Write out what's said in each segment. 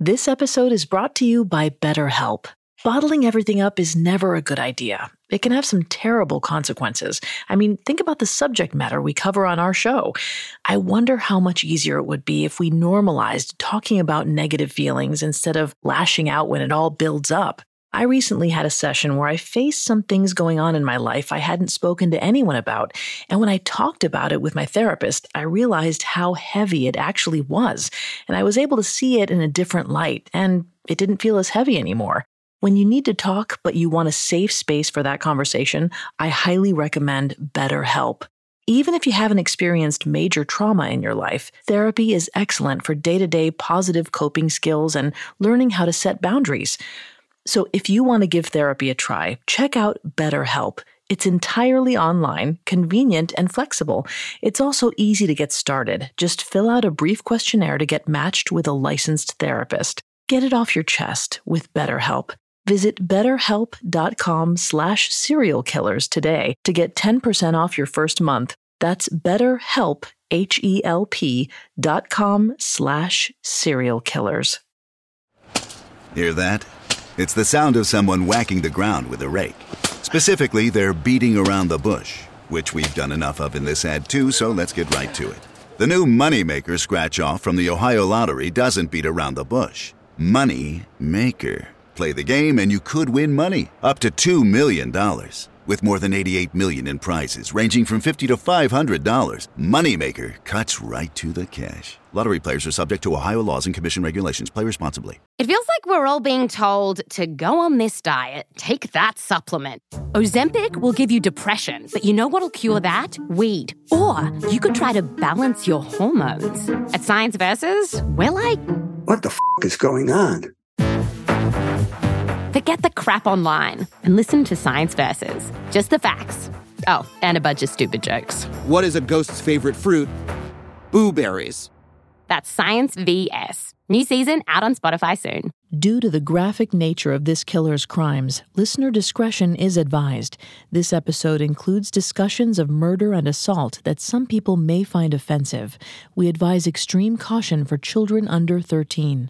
This episode is brought to you by BetterHelp. Bottling everything up is never a good idea. It can have some terrible consequences. I mean, think about the subject matter we cover on our show. I wonder how much easier it would be if we normalized talking about negative feelings instead of lashing out when it all builds up. I recently had a session where I faced some things going on in my life I hadn't spoken to anyone about, and when I talked about it with my therapist, I realized how heavy it actually was, and I was able to see it in a different light, and it didn't feel as heavy anymore. When you need to talk, but you want a safe space for that conversation, I highly recommend BetterHelp. Even if you haven't experienced major trauma in your life, therapy is excellent for day-to-day positive coping skills and learning how to set boundaries. So if you want to give therapy a try, check out BetterHelp. It's entirely online, convenient, and flexible. It's also easy to get started. Just fill out a brief questionnaire to get matched with a licensed therapist. Get it off your chest with BetterHelp. Visit betterhelp.com/serialkillers today to get 10% off your first month. That's BetterHelp, HELP.com/serialkillers. Hear that? It's the sound of someone whacking the ground with a rake. Specifically, they're beating around the bush, which we've done enough of in this ad too, so let's get right to it. The new Money Maker scratch-off from the Ohio Lottery doesn't beat around the bush. Money Maker. Play the game and you could win money, up to $2 million. With more than $88 million in prizes, ranging from $50 to $500, Moneymaker cuts right to the cash. Lottery players are subject to Ohio laws and commission regulations. Play responsibly. It feels like we're all being told to go on this diet, take that supplement. Ozempic will give you depression, but you know what'll cure that? Weed. Or you could try to balance your hormones. At Science Versus, we're like, what the is going on? Forget the crap online and listen to Science Versus. Just the facts. Oh, and a bunch of stupid jokes. What is a ghost's favorite fruit? Blueberries. That's Science VS. New season out on Spotify soon. Due to the graphic nature of this killer's crimes, listener discretion is advised. This episode includes discussions of murder and assault that some people may find offensive. We advise extreme caution for children under 13.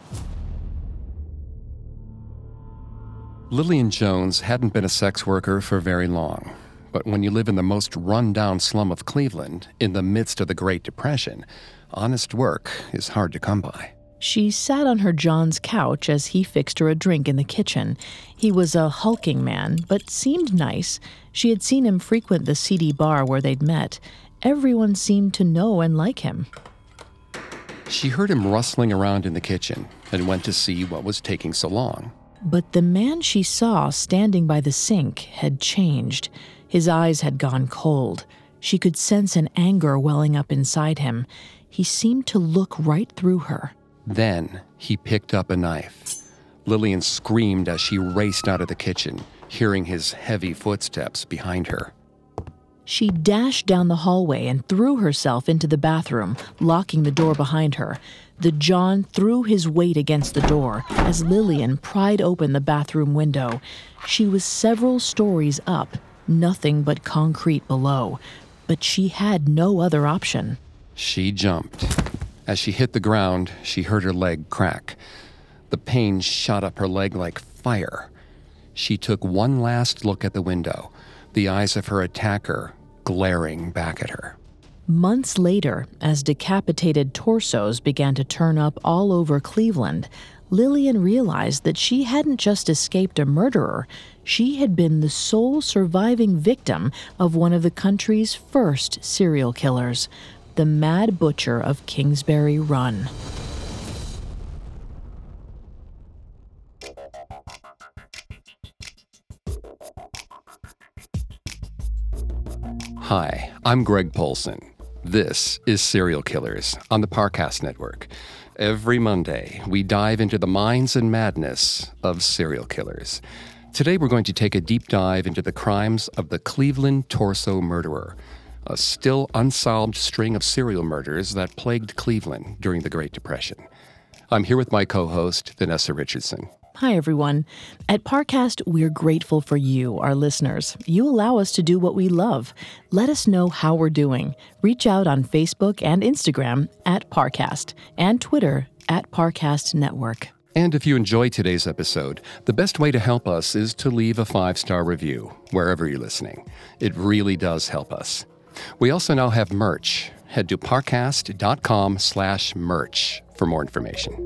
Lillian Jones hadn't been a sex worker for very long, but when you live in the most run-down slum of Cleveland, in the midst of the Great Depression, honest work is hard to come by. She sat on her John's couch as he fixed her a drink in the kitchen. He was a hulking man, but seemed nice. She had seen him frequent the seedy bar where they'd met. Everyone seemed to know and like him. She heard him rustling around in the kitchen and went to see what was taking so long. But the man she saw standing by the sink had changed. His eyes had gone cold. She could sense an anger welling up inside him. He seemed to look right through her. Then he picked up a knife. Lillian screamed as she raced out of the kitchen, hearing his heavy footsteps behind her. She dashed down the hallway and threw herself into the bathroom, locking the door behind her. The John threw his weight against the door as Lillian pried open the bathroom window. She was several stories up, nothing but concrete below. But she had no other option. She jumped. As she hit the ground, she heard her leg crack. The pain shot up her leg like fire. She took one last look at the window, the eyes of her attacker glaring back at her. Months later, as decapitated torsos began to turn up all over Cleveland, Lillian realized that she hadn't just escaped a murderer. She had been the sole surviving victim of one of the country's first serial killers, the Mad Butcher of Kingsbury Run. Hi, I'm Greg Polson. This is Serial Killers on the Parcast Network. Every Monday, we dive into the minds and madness of serial killers. Today, we're going to take a deep dive into the crimes of the Cleveland Torso Murderer, a still unsolved string of serial murders that plagued Cleveland during the Great Depression. I'm here with my co-host, Vanessa Richardson. Hi, everyone. At Parcast, we're grateful for you, our listeners. You allow us to do what we love. Let us know how we're doing. Reach out on Facebook and Instagram at Parcast and Twitter @Parcast Network. And if you enjoyed today's episode, the best way to help us is to leave a 5-star review wherever you're listening. It really does help us. We also now have merch. Head to parcast.com/merch for more information.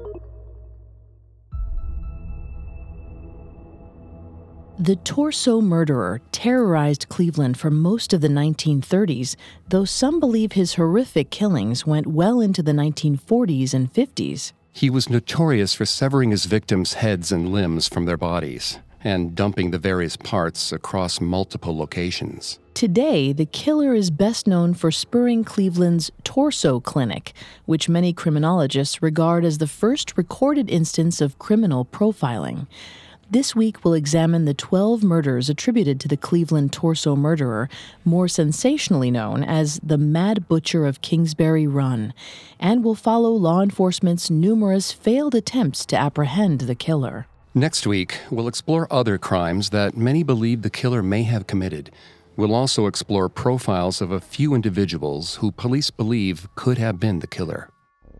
The Torso Murderer terrorized Cleveland for most of the 1930s, though some believe his horrific killings went well into the 1940s and 50s. He was notorious for severing his victims' heads and limbs from their bodies and dumping the various parts across multiple locations. Today, the killer is best known for spurring Cleveland's Torso Clinic, which many criminologists regard as the first recorded instance of criminal profiling. This week, we'll examine the 12 murders attributed to the Cleveland Torso Murderer, more sensationally known as the Mad Butcher of Kingsbury Run, and we'll follow law enforcement's numerous failed attempts to apprehend the killer. Next week, we'll explore other crimes that many believe the killer may have committed. We'll also explore profiles of a few individuals who police believe could have been the killer.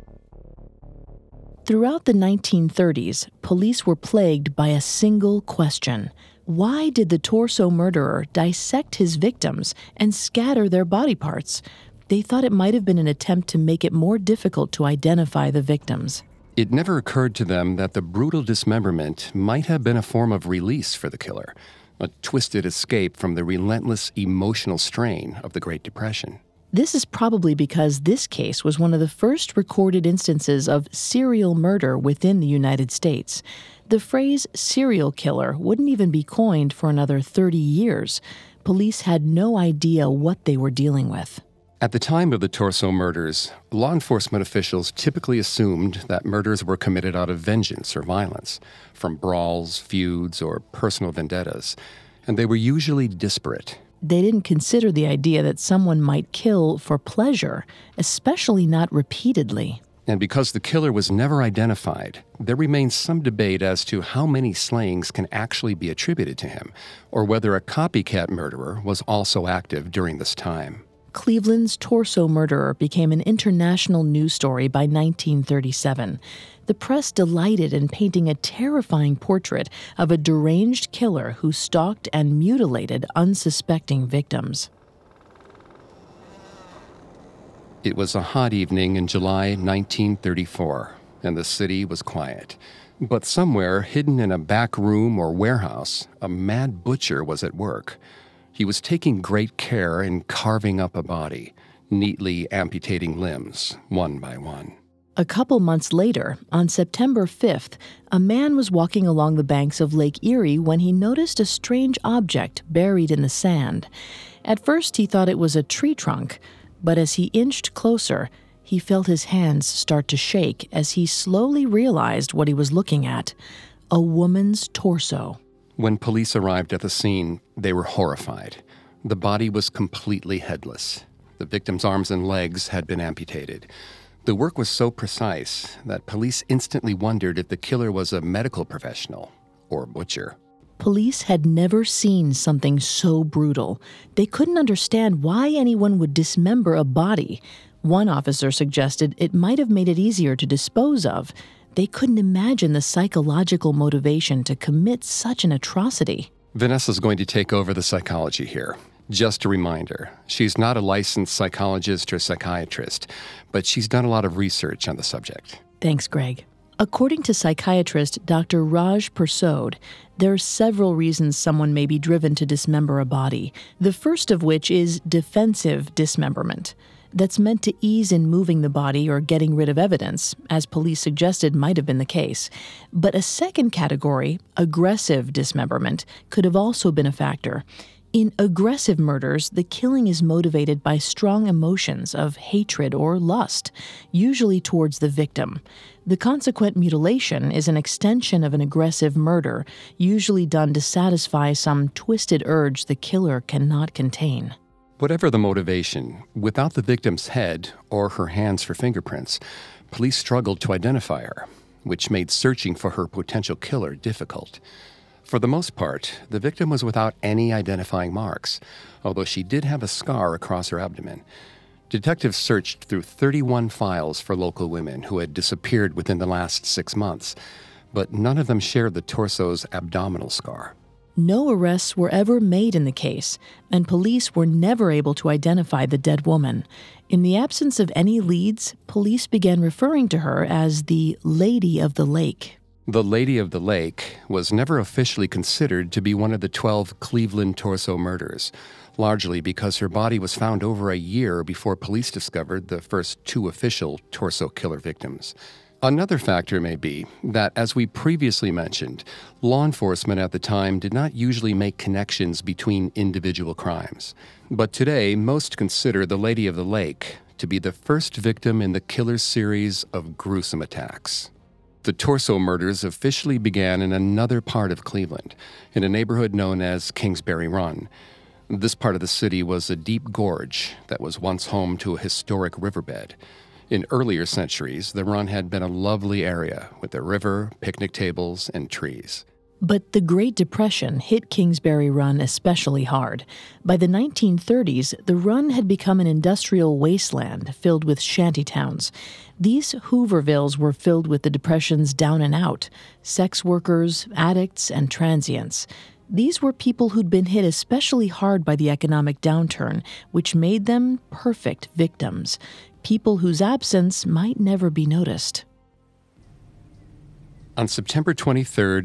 Throughout the 1930s, police were plagued by a single question. Why did the Torso Murderer dissect his victims and scatter their body parts? They thought it might have been an attempt to make it more difficult to identify the victims. It never occurred to them that the brutal dismemberment might have been a form of release for the killer, a twisted escape from the relentless emotional strain of the Great Depression. This is probably because this case was one of the first recorded instances of serial murder within the United States. The phrase serial killer wouldn't even be coined for another 30 years. Police had no idea what they were dealing with. At the time of the Torso murders, law enforcement officials typically assumed that murders were committed out of vengeance or violence, from brawls, feuds, or personal vendettas, and they were usually disparate. They didn't consider the idea that someone might kill for pleasure, especially not repeatedly. And because the killer was never identified, there remains some debate as to how many slayings can actually be attributed to him, or whether a copycat murderer was also active during this time. Cleveland's Torso Murderer became an international news story by 1937. The press delighted in painting a terrifying portrait of a deranged killer who stalked and mutilated unsuspecting victims. It was a hot evening in July 1934, and the city was quiet. But somewhere, hidden in a back room or warehouse, a mad butcher was at work. He was taking great care in carving up a body, neatly amputating limbs, one by one. A couple months later, on September 5th, a man was walking along the banks of Lake Erie when he noticed a strange object buried in the sand. At first, he thought it was a tree trunk, but as he inched closer, he felt his hands start to shake as he slowly realized what he was looking at: a woman's torso. When police arrived at the scene, they were horrified. The body was completely headless. The victim's arms and legs had been amputated. The work was so precise that police instantly wondered if the killer was a medical professional or butcher. Police had never seen something so brutal. They couldn't understand why anyone would dismember a body. One officer suggested it might have made it easier to dispose of. They couldn't imagine the psychological motivation to commit such an atrocity. Vanessa's going to take over the psychology here. Just a reminder, she's not a licensed psychologist or psychiatrist, but she's done a lot of research on the subject. Thanks, Greg. According to psychiatrist Dr. Raj Persod, there are several reasons someone may be driven to dismember a body, the first of which is defensive dismemberment. That's meant to ease in moving the body or getting rid of evidence, as police suggested might have been the case. But a second category, aggressive dismemberment, could have also been a factor. In aggressive murders, the killing is motivated by strong emotions of hatred or lust, usually towards the victim. The consequent mutilation is an extension of an aggressive murder, usually done to satisfy some twisted urge the killer cannot contain. Whatever the motivation, without the victim's head or her hands for fingerprints, police struggled to identify her, which made searching for her potential killer difficult. For the most part, the victim was without any identifying marks, although she did have a scar across her abdomen. Detectives searched through 31 files for local women who had disappeared within the last 6 months, but none of them shared the torso's abdominal scar. No arrests were ever made in the case, and police were never able to identify the dead woman. In the absence of any leads, police began referring to her as the Lady of the Lake. The Lady of the Lake was never officially considered to be one of the 12 Cleveland torso murders, largely because her body was found over a year before police discovered the first 2 official torso killer victims. Another factor may be that, as we previously mentioned, law enforcement at the time did not usually make connections between individual crimes. But today, most consider the Lady of the Lake to be the first victim in the killer's series of gruesome attacks. The torso murders officially began in another part of Cleveland, in a neighborhood known as Kingsbury Run. This part of the city was a deep gorge that was once home to a historic riverbed. In earlier centuries, the run had been a lovely area with a river, picnic tables, and trees. But the Great Depression hit Kingsbury Run especially hard. By the 1930s, the run had become an industrial wasteland filled with shantytowns. These Hoovervilles were filled with the Depression's down and out, sex workers, addicts, and transients. These were people who'd been hit especially hard by the economic downturn, which made them perfect victims. People whose absence might never be noticed. On September 23,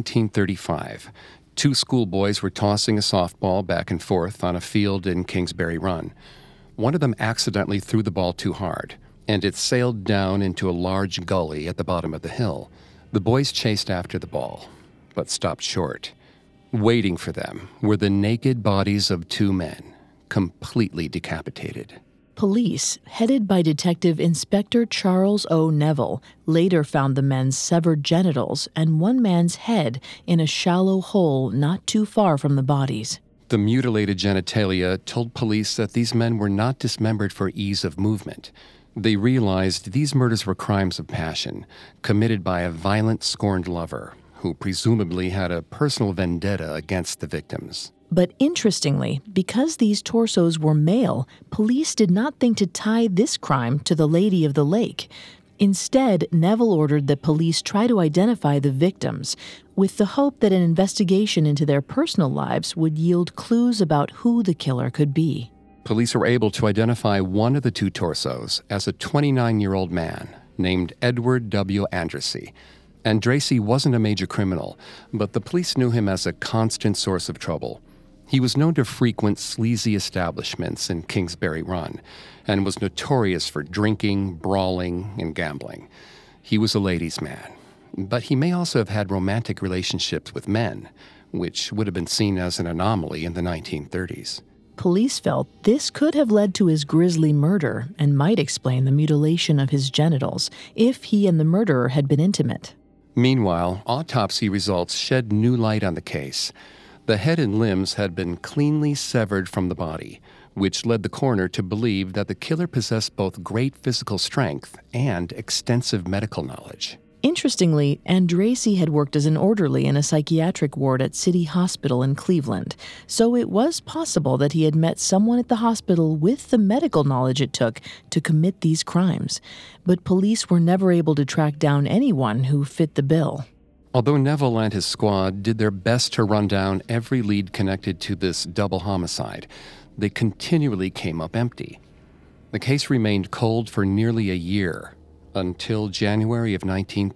1935, 2 schoolboys were tossing a softball back and forth on a field in Kingsbury Run. One of them accidentally threw the ball too hard, and it sailed down into a large gully at the bottom of the hill. The boys chased after the ball, but stopped short. Waiting for them were the naked bodies of 2 men, completely decapitated. Police, headed by Detective Inspector Charles O. Neville, later found the men's severed genitals and one man's head in a shallow hole not too far from the bodies. The mutilated genitalia told police that these men were not dismembered for ease of movement. They realized these murders were crimes of passion, committed by a violent, scorned lover, who presumably had a personal vendetta against the victims. But interestingly, because these torsos were male, police did not think to tie this crime to the Lady of the Lake. Instead, Neville ordered that police try to identify the victims, with the hope that an investigation into their personal lives would yield clues about who the killer could be. Police were able to identify one of the 2 torsos as a 29-year-old man named Edward W. Andrassy. Andrassy wasn't a major criminal, but the police knew him as a constant source of trouble. He was known to frequent sleazy establishments in Kingsbury Run and was notorious for drinking, brawling, and gambling. He was a ladies' man, but he may also have had romantic relationships with men, which would have been seen as an anomaly in the 1930s. Police felt this could have led to his grisly murder and might explain the mutilation of his genitals if he and the murderer had been intimate. Meanwhile, autopsy results shed new light on the case. The head and limbs had been cleanly severed from the body, which led the coroner to believe that the killer possessed both great physical strength and extensive medical knowledge. Interestingly, Andrassy had worked as an orderly in a psychiatric ward at City Hospital in Cleveland, so it was possible that he had met someone at the hospital with the medical knowledge it took to commit these crimes. But police were never able to track down anyone who fit the bill. Although Neville and his squad did their best to run down every lead connected to this double homicide, they continually came up empty. The case remained cold for nearly a year, until January of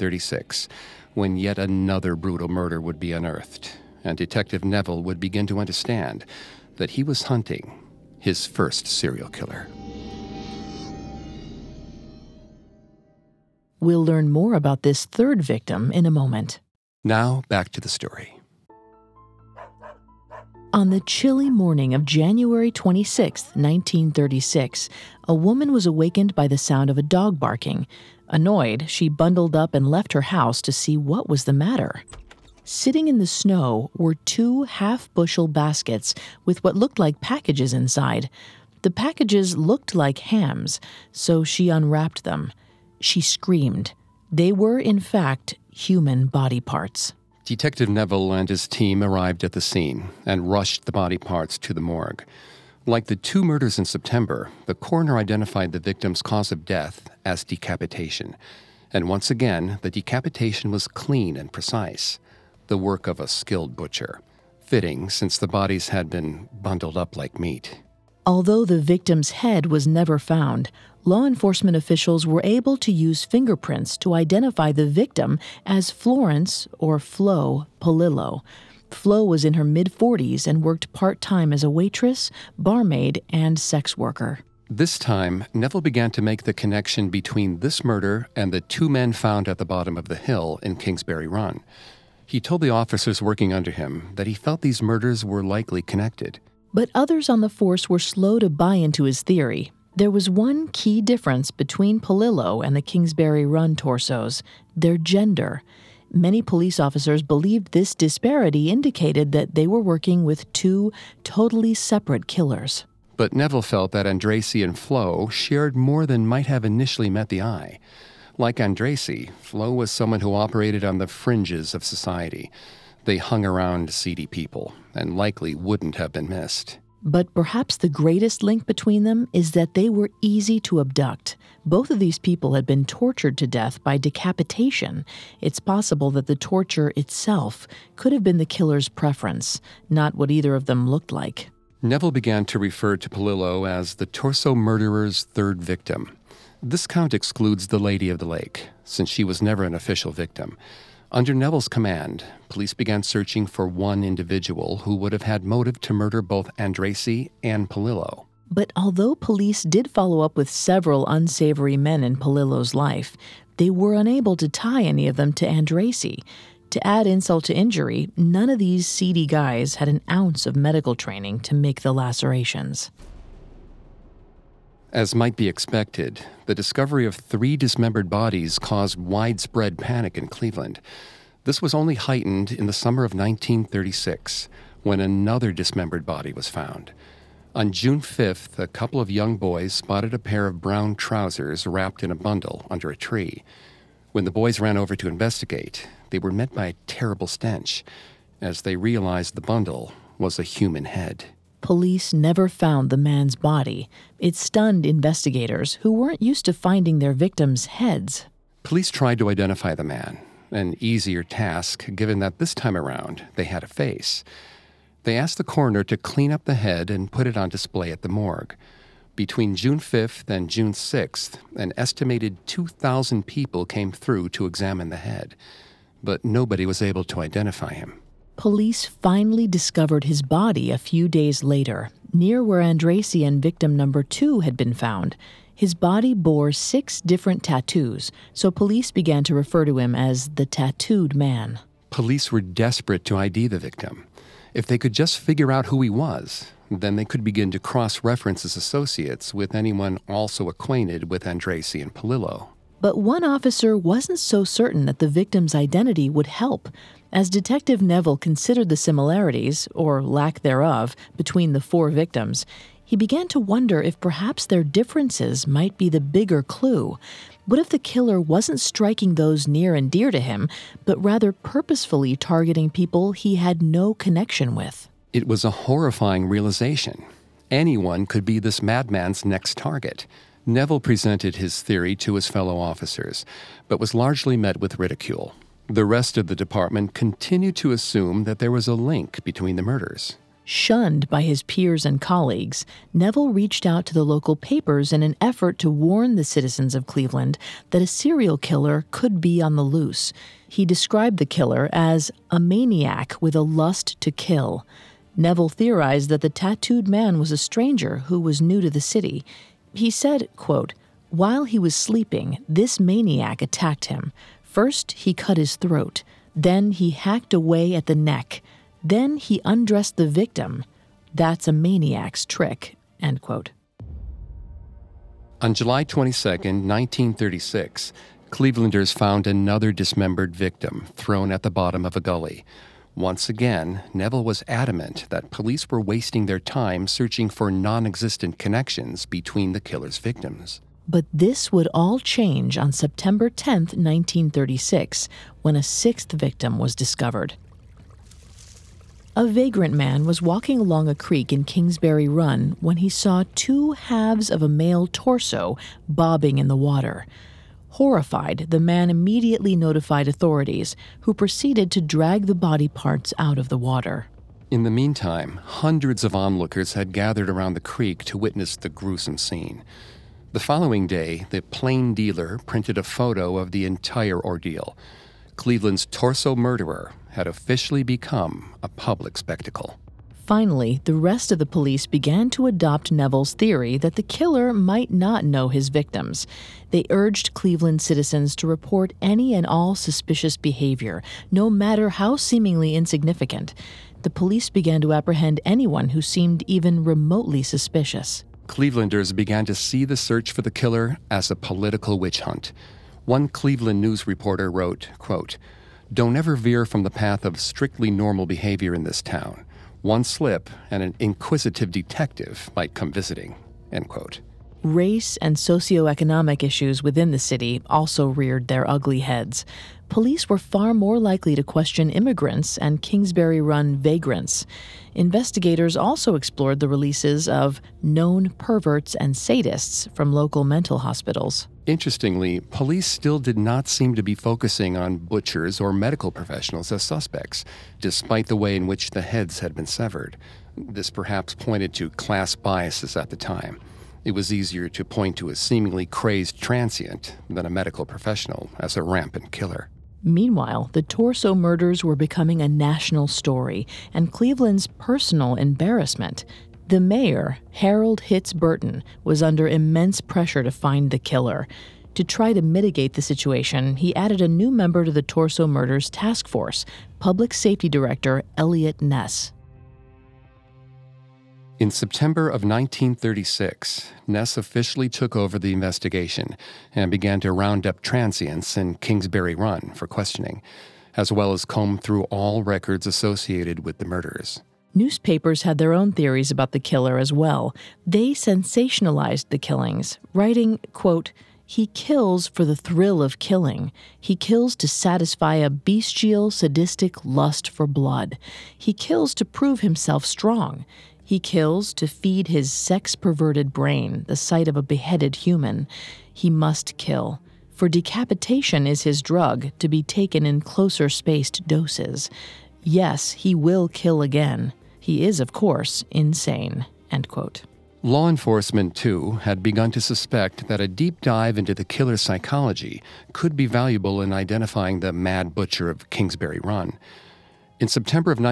1936, when yet another brutal murder would be unearthed, and Detective Neville would begin to understand that he was hunting his first serial killer. We'll learn more about this 3rd victim in a moment. Now, back to the story. On the chilly morning of January 26, 1936, a woman was awakened by the sound of a dog barking. Annoyed, she bundled up and left her house to see what was the matter. Sitting in the snow were 2 half-bushel baskets with what looked like packages inside. The packages looked like hams, so she unwrapped them. She screamed. They were, in fact, human body parts. Detective Neville and his team arrived at the scene and rushed the body parts to the morgue. Like the two murders in September, the coroner identified the victim's cause of death as decapitation. And once again, the decapitation was clean and precise, the work of a skilled butcher. Fitting, since the bodies had been bundled up like meat. Although the victim's head was never found, law enforcement officials were able to use fingerprints to identify the victim as Florence, or Flo, Polillo. Flo was in her mid-40s and worked part-time as a waitress, barmaid, and sex worker. This time, Neville began to make the connection between this murder and the two men found at the bottom of the hill in Kingsbury Run. He told the officers working under him that he felt these murders were likely connected. But others on the force were slow to buy into his theory. There was one key difference between Polillo and the Kingsbury Run torsos: their gender. Many police officers believed this disparity indicated that they were working with two totally separate killers. But Neville felt that Andrasy and Flo shared more than might have initially met the eye. Like Andrasy, Flo was someone who operated on the fringes of society. They hung around seedy people and likely wouldn't have been missed. But perhaps the greatest link between them is that they were easy to abduct. Both of these people had been tortured to death by decapitation. It's possible that the torture itself could have been the killer's preference, not what either of them looked like. Neville began to refer to Polillo as the torso murderer's third victim. This count excludes the Lady of the Lake, since she was never an official victim. Under Neville's command, police began searching for one individual who would have had motive to murder both Andrasy and Polillo. But although police did follow up with several unsavory men in Polillo's life, they were unable to tie any of them to Andrasy. To add insult to injury, none of these seedy guys had an ounce of medical training to make the lacerations. As might be expected, the discovery of 3 dismembered bodies caused widespread panic in Cleveland. This was only heightened in the summer of 1936, when another dismembered body was found. On June 5th, a couple of young boys spotted a pair of brown trousers wrapped in a bundle under a tree. When the boys ran over to investigate, they were met by a terrible stench, as they realized the bundle was a human head. Police never found the man's body. It stunned investigators who weren't used to finding their victims' heads. Police tried to identify the man, an easier task given that this time around they had a face. They asked the coroner to clean up the head and put it on display at the morgue. Between June 5th and June 6th, an estimated 2,000 people came through to examine the head, but nobody was able to identify him. Police finally discovered his body a few days later, near where Andrasy and victim number 2 had been found. His body bore 6 different tattoos, so police began to refer to him as the tattooed man. Police were desperate to ID the victim. If they could just figure out who he was, then they could begin to cross-reference his associates with anyone also acquainted with Andrasy and Polillo. But one officer wasn't so certain that the victim's identity would help. As Detective Neville considered the similarities, or lack thereof, between the 4 victims, he began to wonder if perhaps their differences might be the bigger clue. What if the killer wasn't striking those near and dear to him, but rather purposefully targeting people he had no connection with? It was a horrifying realization. Anyone could be this madman's next target. Neville presented his theory to his fellow officers, but was largely met with ridicule. The rest of the department continued to assume that there was a link between the murders. Shunned by his peers and colleagues, Neville reached out to the local papers in an effort to warn the citizens of Cleveland that a serial killer could be on the loose. He described the killer as a maniac with a lust to kill. Neville theorized that the tattooed man was a stranger who was new to the city. He said, quote, "While he was sleeping, this maniac attacked him. First, he cut his throat. Then he hacked away at the neck. Then he undressed the victim. That's a maniac's trick," end quote. On July 22, 1936, Clevelanders found another dismembered victim thrown at the bottom of a gully. Once again, Neville was adamant that police were wasting their time searching for non-existent connections between the killer's victims. But this would all change on September 10, 1936, when a 6th victim was discovered. A vagrant man was walking along a creek in Kingsbury Run when he saw two halves of a male torso bobbing in the water. Horrified, the man immediately notified authorities, who proceeded to drag the body parts out of the water. In the meantime, hundreds of onlookers had gathered around the creek to witness the gruesome scene. The following day, the Plain Dealer printed a photo of the entire ordeal. Cleveland's torso murderer had officially become a public spectacle. Finally, the rest of the police began to adopt Neville's theory that the killer might not know his victims. They urged Cleveland citizens to report any and all suspicious behavior, no matter how seemingly insignificant. The police began to apprehend anyone who seemed even remotely suspicious. Clevelanders began to see the search for the killer as a political witch hunt. One Cleveland news reporter wrote, quote, "Don't ever veer from the path of strictly normal behavior in this town. One slip and an inquisitive detective might come visiting," end quote. Race and socioeconomic issues within the city also reared their ugly heads. Police were far more likely to question immigrants and Kingsbury Run vagrants. Investigators also explored the releases of known perverts and sadists from local mental hospitals. Interestingly, police still did not seem to be focusing on butchers or medical professionals as suspects, despite the way in which the heads had been severed. This perhaps pointed to class biases at the time. It was easier to point to a seemingly crazed transient than a medical professional as a rampant killer. Meanwhile, the torso murders were becoming a national story, and Cleveland's personal embarrassment. The mayor, Harold Hitz Burton, was under immense pressure to find the killer. To try to mitigate the situation, he added a new member to the torso murders task force, Public Safety Director Eliot Ness. In September of 1936, Ness officially took over the investigation and began to round up transients in Kingsbury Run for questioning, as well as comb through all records associated with the murders. Newspapers had their own theories about the killer as well. They sensationalized the killings, writing, quote, "He kills for the thrill of killing. He kills to satisfy a bestial, sadistic lust for blood. He kills to prove himself strong. He kills to feed his sex-perverted brain the sight of a beheaded human. He must kill. For decapitation is his drug, to be taken in closer-spaced doses. Yes, he will kill again. He is, of course, insane," end quote. Law enforcement, too, had begun to suspect that a deep dive into the killer's psychology could be valuable in identifying the mad butcher of Kingsbury Run. In September of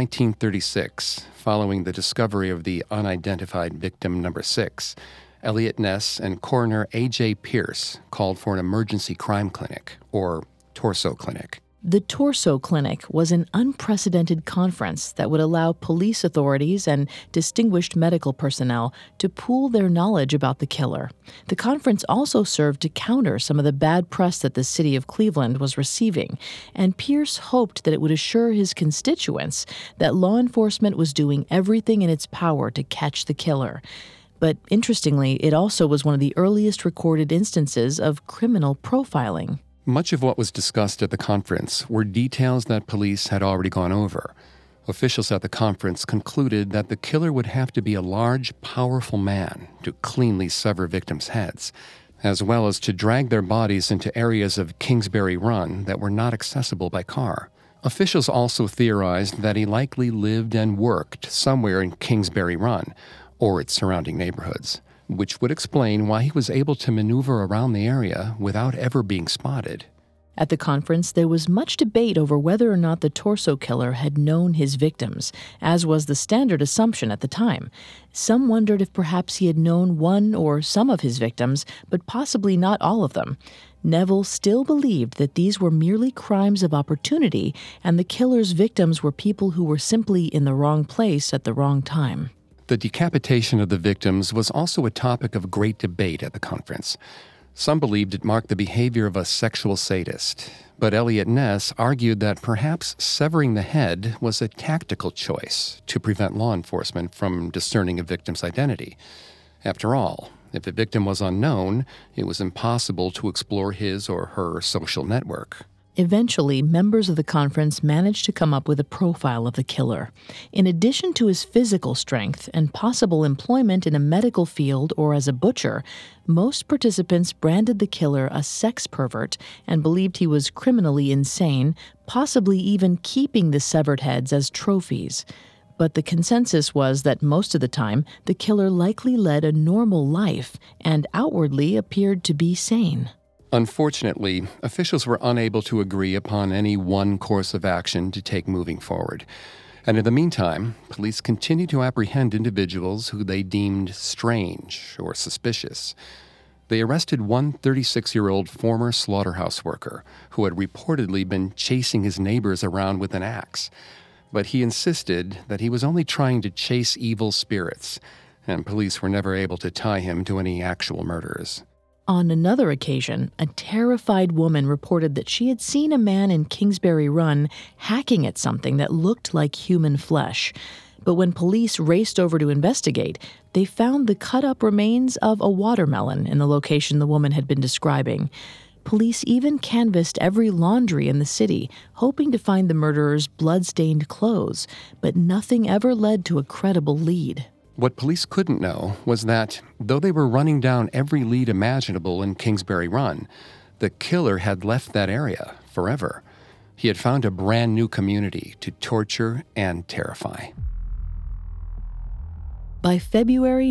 1936, following the discovery of the unidentified victim number 6, Eliot Ness and coroner A.J. Pierce called for an emergency crime clinic, or torso clinic. The Torso Clinic was an unprecedented conference that would allow police authorities and distinguished medical personnel to pool their knowledge about the killer. The conference also served to counter some of the bad press that the city of Cleveland was receiving, and Pierce hoped that it would assure his constituents that law enforcement was doing everything in its power to catch the killer. But interestingly, it also was one of the earliest recorded instances of criminal profiling. Much of what was discussed at the conference were details that police had already gone over. Officials at the conference concluded that the killer would have to be a large, powerful man to cleanly sever victims' heads, as well as to drag their bodies into areas of Kingsbury Run that were not accessible by car. Officials also theorized that he likely lived and worked somewhere in Kingsbury Run or its surrounding neighborhoods, which would explain why he was able to maneuver around the area without ever being spotted. At the conference, there was much debate over whether or not the torso killer had known his victims, as was the standard assumption at the time. Some wondered if perhaps he had known one or some of his victims, but possibly not all of them. Neville still believed that these were merely crimes of opportunity, and the killer's victims were people who were simply in the wrong place at the wrong time. The decapitation of the victims was also a topic of great debate at the conference. Some believed it marked the behavior of a sexual sadist, but Eliot Ness argued that perhaps severing the head was a tactical choice to prevent law enforcement from discerning a victim's identity. After all, if the victim was unknown, it was impossible to explore his or her social network. Eventually, members of the conference managed to come up with a profile of the killer. In addition to his physical strength and possible employment in a medical field or as a butcher, most participants branded the killer a sex pervert and believed he was criminally insane, possibly even keeping the severed heads as trophies. But the consensus was that most of the time, the killer likely led a normal life and outwardly appeared to be sane. Unfortunately, officials were unable to agree upon any one course of action to take moving forward. And in the meantime, police continued to apprehend individuals who they deemed strange or suspicious. They arrested one 36-year-old former slaughterhouse worker who had reportedly been chasing his neighbors around with an axe. But he insisted that he was only trying to chase evil spirits, and police were never able to tie him to any actual murders. On another occasion, a terrified woman reported that she had seen a man in Kingsbury Run hacking at something that looked like human flesh. But when police raced over to investigate, they found the cut-up remains of a watermelon in the location the woman had been describing. Police even canvassed every laundry in the city, hoping to find the murderer's blood-stained clothes, but nothing ever led to a credible lead. What police couldn't know was that, though they were running down every lead imaginable in Kingsbury Run, the killer had left that area forever. He had found a brand new community to torture and terrify. By February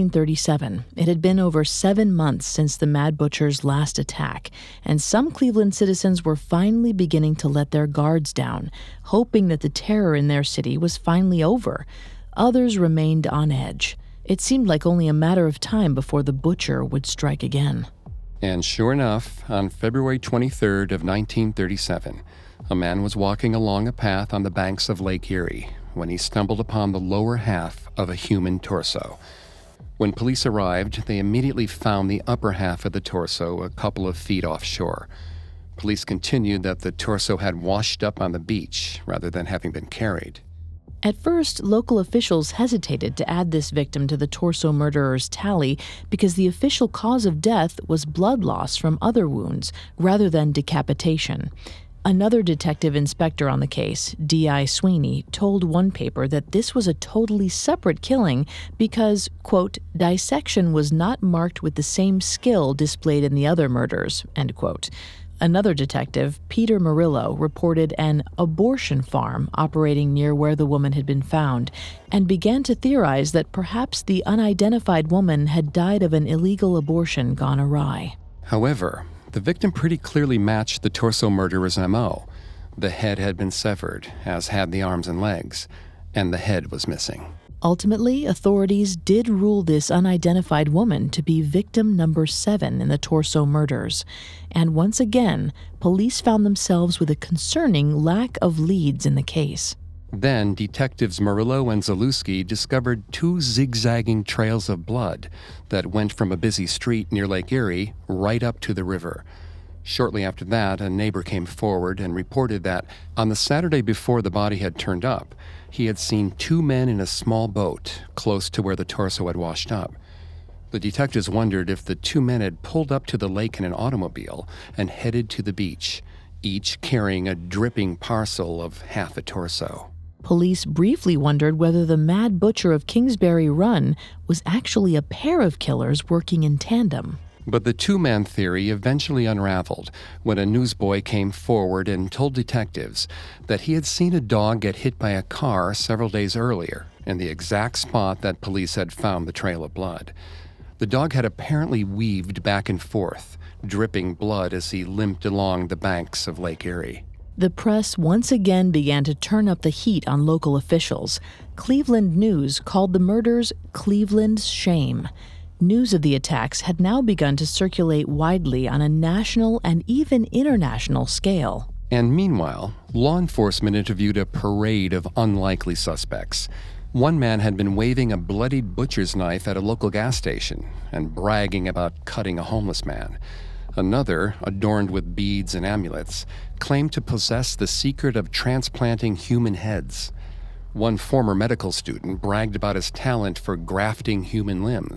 1937, it had been over 7 months since the Mad Butcher's last attack, and some Cleveland citizens were finally beginning to let their guards down, hoping that the terror in their city was finally over. Others remained on edge. It seemed like only a matter of time before the butcher would strike again. And sure enough, on February 23rd of 1937, a man was walking along a path on the banks of Lake Erie when he stumbled upon the lower half of a human torso. When police arrived, they immediately found the upper half of the torso a couple of feet offshore. Police continued that the torso had washed up on the beach rather than having been carried. At first, local officials hesitated to add this victim to the torso murderer's tally because the official cause of death was blood loss from other wounds rather than decapitation. Another detective inspector on the case, D.I. Sweeney, told one paper that this was a totally separate killing because, quote, dissection was not marked with the same skill displayed in the other murders, end quote. Another detective, Peter Murillo, reported an abortion farm operating near where the woman had been found and began to theorize that perhaps the unidentified woman had died of an illegal abortion gone awry. However, the victim pretty clearly matched the torso murderer's MO. The head had been severed, as had the arms and legs, and the head was missing. Ultimately, authorities did rule this unidentified woman to be victim number 7 in the torso murders. And once again, police found themselves with a concerning lack of leads in the case. Then, detectives Murillo and Zalewski discovered 2 zigzagging trails of blood that went from a busy street near Lake Erie right up to the river. Shortly after that, a neighbor came forward and reported that on the Saturday before the body had turned up, he had seen 2 men in a small boat close to where the torso had washed up. The detectives wondered if the 2 men had pulled up to the lake in an automobile and headed to the beach, each carrying a dripping parcel of half a torso. Police briefly wondered whether the Mad Butcher of Kingsbury Run was actually a pair of killers working in tandem. But the 2-man theory eventually unraveled when a newsboy came forward and told detectives that he had seen a dog get hit by a car several days earlier in the exact spot that police had found the trail of blood. The dog had apparently weaved back and forth, dripping blood as he limped along the banks of Lake Erie. The press once again began to turn up the heat on local officials. Cleveland News called the murders Cleveland's shame. News of the attacks had now begun to circulate widely on a national and even international scale. And meanwhile, law enforcement interviewed a parade of unlikely suspects. One man had been waving a bloodied butcher's knife at a local gas station and bragging about cutting a homeless man. Another, adorned with beads and amulets, claimed to possess the secret of transplanting human heads. One former medical student bragged about his talent for grafting human limbs.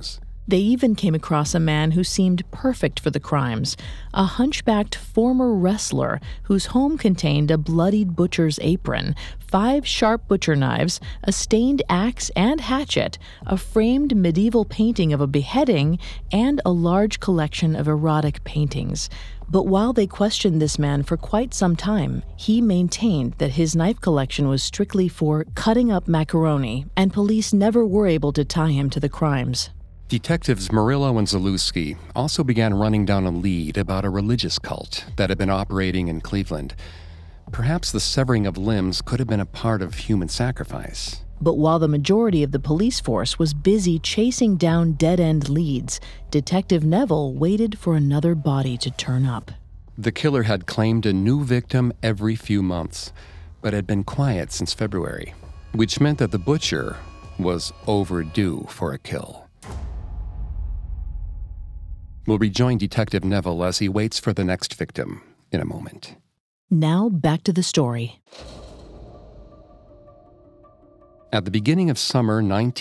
They even came across a man who seemed perfect for the crimes, a hunchbacked former wrestler whose home contained a bloodied butcher's apron, 5 sharp butcher knives, a stained axe and hatchet, a framed medieval painting of a beheading, and a large collection of erotic paintings. But while they questioned this man for quite some time, he maintained that his knife collection was strictly for cutting up macaroni, and police never were able to tie him to the crimes. Detectives Murillo and Zalewski also began running down a lead about a religious cult that had been operating in Cleveland. Perhaps the severing of limbs could have been a part of human sacrifice. But while the majority of the police force was busy chasing down dead-end leads, Detective Neville waited for another body to turn up. The killer had claimed a new victim every few months, but had been quiet since February, which meant that the butcher was overdue for a kill. We'll rejoin Detective Neville as he waits for the next victim in a moment. Now back to the story. At the beginning of summer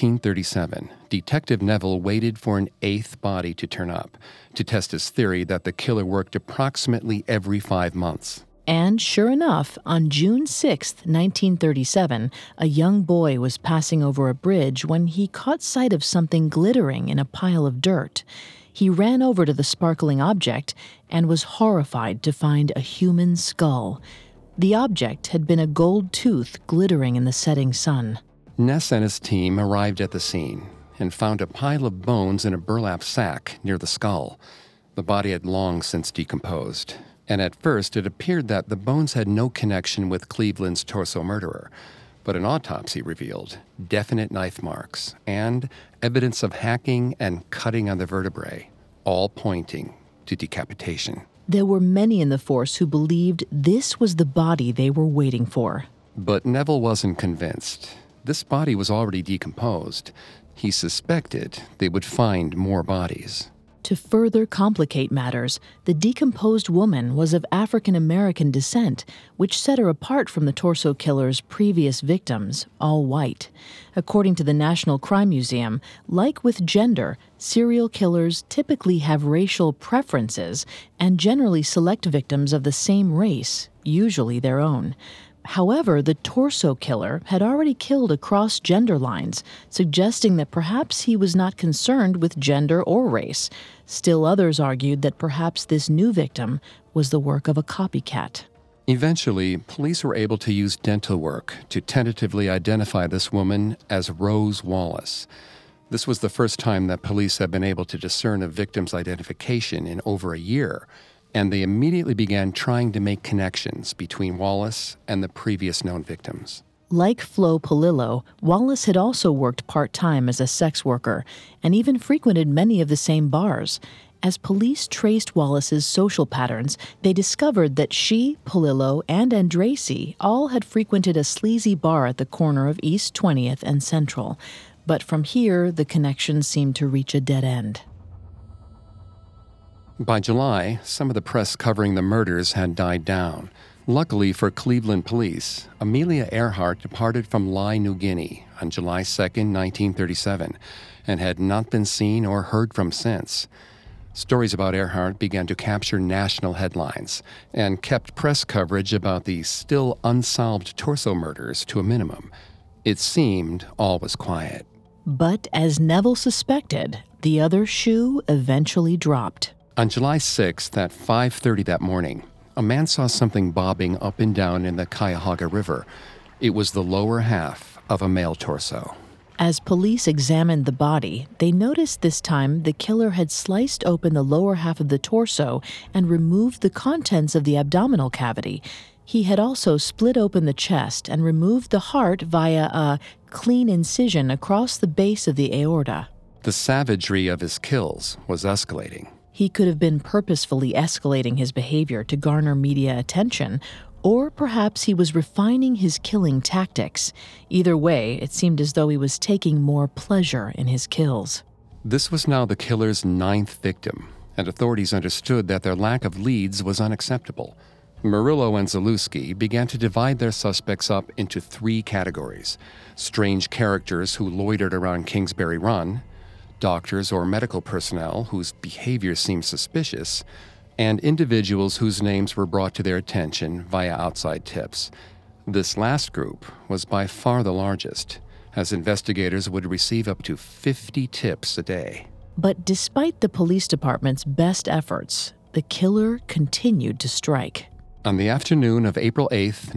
1937, Detective Neville waited for an 8th body to turn up to test his theory that the killer worked approximately every 5 months. And sure enough, on June 6, 1937, a young boy was passing over a bridge when he caught sight of something glittering in a pile of dirt. He ran over to the sparkling object and was horrified to find a human skull. The object had been a gold tooth glittering in the setting sun. Ness and his team arrived at the scene and found a pile of bones in a burlap sack near the skull. The body had long since decomposed, and at first it appeared that the bones had no connection with Cleveland's torso murderer. But an autopsy revealed definite knife marks and evidence of hacking and cutting on the vertebrae, all pointing to decapitation. There were many in the force who believed this was the body they were waiting for. But Neville wasn't convinced. This body was already decomposed. He suspected they would find more bodies. To further complicate matters, the decomposed woman was of African American descent, which set her apart from the torso killer's previous victims, all white. According to the National Crime Museum, like with gender, serial killers typically have racial preferences and generally select victims of the same race, usually their own. However, the torso killer had already killed across gender lines, suggesting that perhaps he was not concerned with gender or race. Still others argued that perhaps this new victim was the work of a copycat. Eventually, police were able to use dental work to tentatively identify this woman as Rose Wallace. This was the first time that police had been able to discern a victim's identification in over a year, and they immediately began trying to make connections between Wallace and the previous known victims. Like Flo Polillo, Wallace had also worked part-time as a sex worker and even frequented many of the same bars. As police traced Wallace's social patterns, they discovered that she, Polillo, and Andrassi all had frequented a sleazy bar at the corner of East 20th and Central. But from here, the connection seemed to reach a dead end. By July, some of the press covering the murders had died down. Luckily for Cleveland police, Amelia Earhart departed from Lae, New Guinea on July 2, 1937, and had not been seen or heard from since. Stories about Earhart began to capture national headlines and kept press coverage about the still unsolved torso murders to a minimum. It seemed all was quiet. But as Neville suspected, the other shoe eventually dropped. On July 6th at 5:30 that morning, a man saw something bobbing up and down in the Cuyahoga River. It was the lower half of a male torso. As police examined the body, they noticed this time the killer had sliced open the lower half of the torso and removed the contents of the abdominal cavity. He had also split open the chest and removed the heart via a clean incision across the base of the aorta. The savagery of his kills was escalating. He could have been purposefully escalating his behavior to garner media attention, or perhaps he was refining his killing tactics. Either way, it seemed as though he was taking more pleasure in his kills. This was now the killer's 9th victim, and authorities understood that their lack of leads was unacceptable. Murillo and Zalewski began to divide their suspects up into 3 categories: strange characters who loitered around Kingsbury Run, doctors or medical personnel whose behavior seemed suspicious, and individuals whose names were brought to their attention via outside tips. This last group was by far the largest, as investigators would receive up to 50 tips a day. But despite the police department's best efforts, the killer continued to strike. On the afternoon of April 8,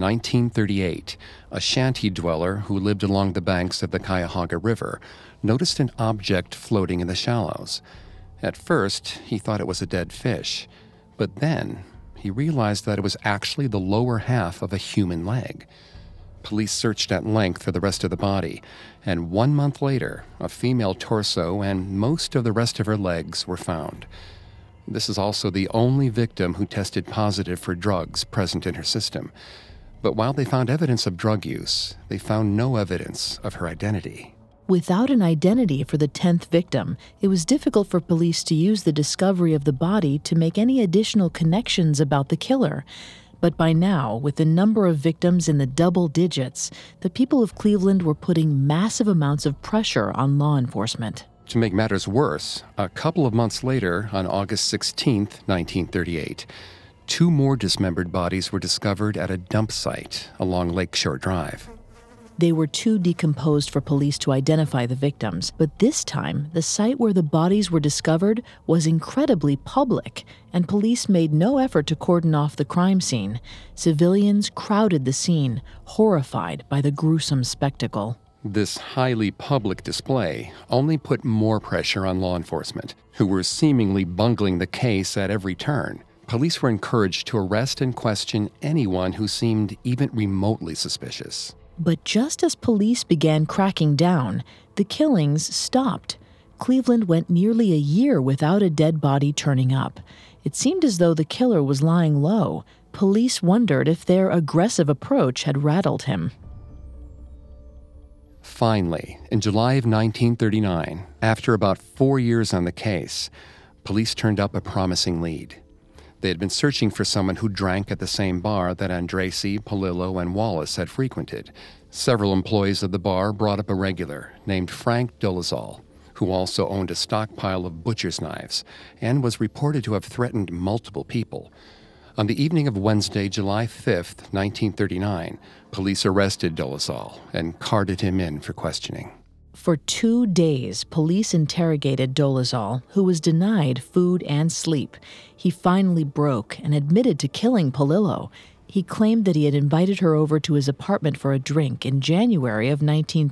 1938, a shanty dweller who lived along the banks of the Cuyahoga River noticed an object floating in the shallows. At first, he thought it was a dead fish, but then he realized that it was actually the lower half of a human leg. Police searched at length for the rest of the body, and 1 month later, a female torso and most of the rest of her legs were found. This is also the only victim who tested positive for drugs present in her system. But while they found evidence of drug use, they found no evidence of her identity. Without an identity for the 10th victim, it was difficult for police to use the discovery of the body to make any additional connections about the killer. But by now, with the number of victims in the double digits, the people of Cleveland were putting massive amounts of pressure on law enforcement. To make matters worse, a couple of months later, on August 16, 1938, 2 more dismembered bodies were discovered at a dump site along Lakeshore Drive. They were too decomposed for police to identify the victims, but this time, the site where the bodies were discovered was incredibly public, and police made no effort to cordon off the crime scene. Civilians crowded the scene, horrified by the gruesome spectacle. This highly public display only put more pressure on law enforcement, who were seemingly bungling the case at every turn. Police were encouraged to arrest and question anyone who seemed even remotely suspicious. But just as police began cracking down, the killings stopped. Cleveland went nearly a year without a dead body turning up. It seemed as though the killer was lying low. Police wondered if their aggressive approach had rattled him. Finally, in July of 1939, after about 4 years on the case, police turned up a promising lead. They had been searching for someone who drank at the same bar that Andrasey, Polillo, and Wallace had frequented. Several employees of the bar brought up a regular named Frank Dolezal, who also owned a stockpile of butcher's knives and was reported to have threatened multiple people. On the evening of Wednesday, July 5th, 1939, police arrested Dolezal and carted him in for questioning. For 2 days, police interrogated Dolezal, who was denied food and sleep. He finally broke and admitted to killing Polillo. He claimed that he had invited her over to his apartment for a drink in January of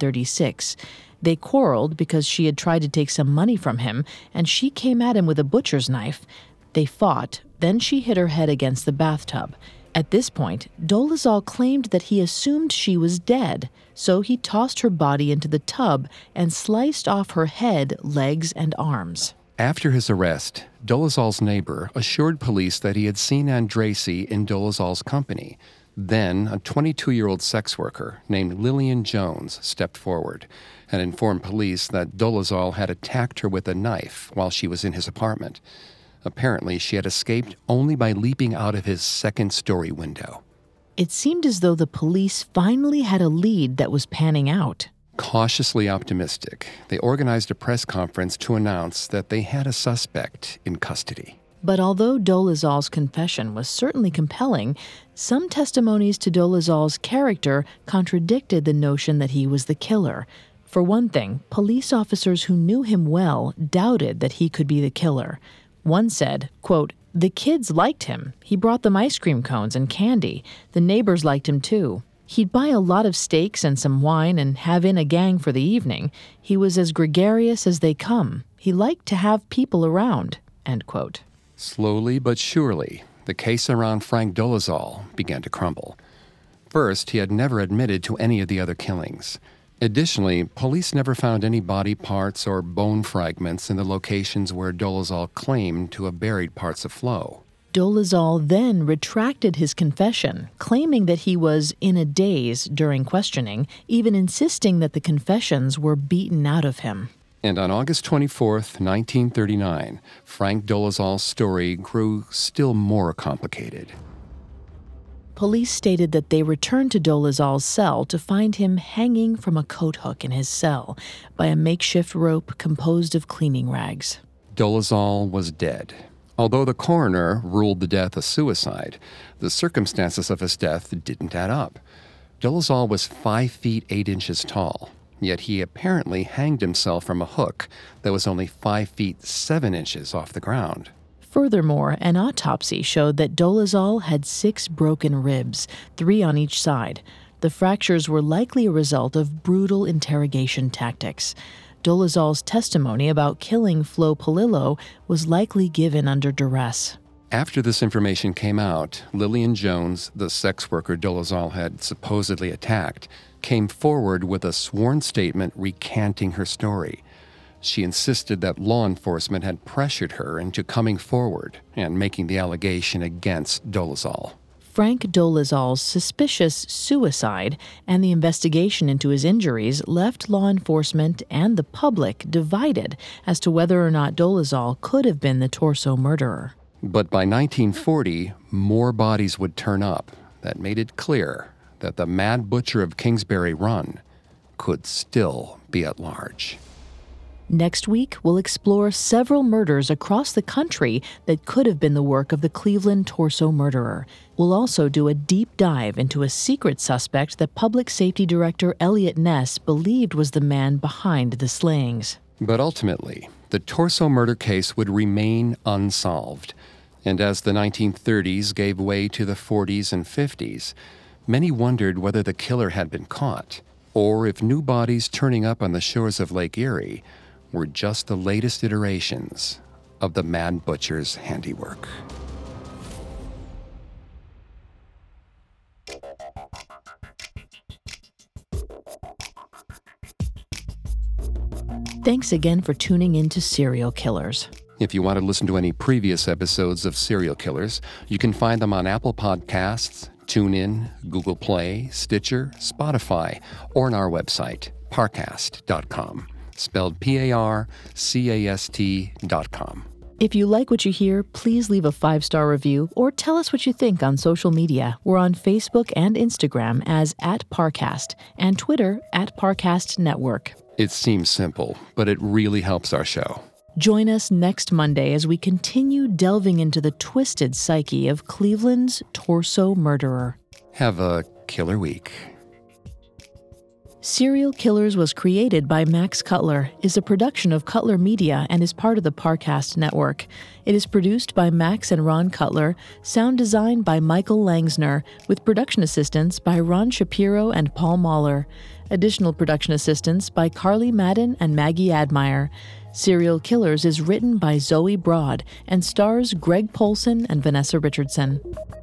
1936. They quarreled because she had tried to take some money from him, and she came at him with a butcher's knife. They fought, then she hit her head against the bathtub. At this point, Dolezal claimed that he assumed she was dead, so he tossed her body into the tub and sliced off her head, legs, and arms. After his arrest, Dolezal's neighbor assured police that he had seen Andrasey in Dolezal's company. Then, a 22-year-old sex worker named Lillian Jones stepped forward and informed police that Dolezal had attacked her with a knife while she was in his apartment. Apparently, she had escaped only by leaping out of his second-story window. It seemed as though the police finally had a lead that was panning out. Cautiously optimistic, they organized a press conference to announce that they had a suspect in custody. But although Dolezal's confession was certainly compelling, some testimonies to Dolezal's character contradicted the notion that he was the killer. For one thing, police officers who knew him well doubted that he could be the killer. One said, quote, "The kids liked him. He brought them ice cream cones and candy. The neighbors liked him too. He'd buy a lot of steaks and some wine and have in a gang for the evening. He was as gregarious as they come. He liked to have people around," end quote. Slowly but surely, the case around Frank Dolezal began to crumble. First, he had never admitted to any of the other killings. Additionally, police never found any body parts or bone fragments in the locations where Dolezal claimed to have buried parts of Flo. Dolezal then retracted his confession, claiming that he was in a daze during questioning, even insisting that the confessions were beaten out of him. And on August 24th, 1939, Frank Dolezal's story grew still more complicated. police stated that they returned to Dolezal's cell to find him hanging from a coat hook in his cell by a makeshift rope composed of cleaning rags. Dolezal was dead. Although the coroner ruled the death a suicide, the circumstances of his death didn't add up. Dolezal was 5 feet 8 inches tall, yet he apparently hanged himself from a hook that was only 5 feet 7 inches off the ground. Furthermore, an autopsy showed that Dolezal had 6 broken ribs, 3 on each side. The fractures were likely a result of brutal interrogation tactics. Dolezal's testimony about killing Flo Polillo was likely given under duress. After this information came out, Lillian Jones, the sex worker Dolezal had supposedly attacked, came forward with a sworn statement recanting her story. She insisted that law enforcement had pressured her into coming forward and making the allegation against Dolezal. Frank Dolezal's suspicious suicide and the investigation into his injuries left law enforcement and the public divided as to whether or not Dolezal could have been the torso murderer. But by 1940, more bodies would turn up that made it clear that the Mad Butcher of Kingsbury Run could still be at large. Next week, we'll explore several murders across the country that could have been the work of the Cleveland torso murderer. We'll also do a deep dive into a secret suspect that Public Safety Director Elliot Ness believed was the man behind the slayings. But ultimately, the torso murder case would remain unsolved. And as the 1930s gave way to the 40s and 50s, many wondered whether the killer had been caught, or if new bodies turning up on the shores of Lake Erie were just the latest iterations of the Mad Butcher's handiwork. Thanks again for tuning in to Serial Killers. If you want to listen to any previous episodes of Serial Killers, you can find them on Apple Podcasts, TuneIn, Google Play, Stitcher, Spotify, or on our website, parcast.com. Spelled PARCAST.com. If you like what you hear, please leave a 5-star review or tell us what you think on social media. We're on Facebook and Instagram as @Parcast and Twitter @ParcastNetwork. It seems simple, but it really helps our show. Join us next Monday as we continue delving into the twisted psyche of Cleveland's torso murderer. Have a killer week. Serial Killers was created by Max Cutler, is a production of Cutler Media, and is part of the Parcast Network. It is produced by Max and Ron Cutler, sound design by Michael Langsner, with production assistance by Ron Shapiro and Paul Mahler. Additional production assistance by Carly Madden and Maggie Admire. Serial Killers is written by Zoe Broad and stars Greg Polson and Vanessa Richardson.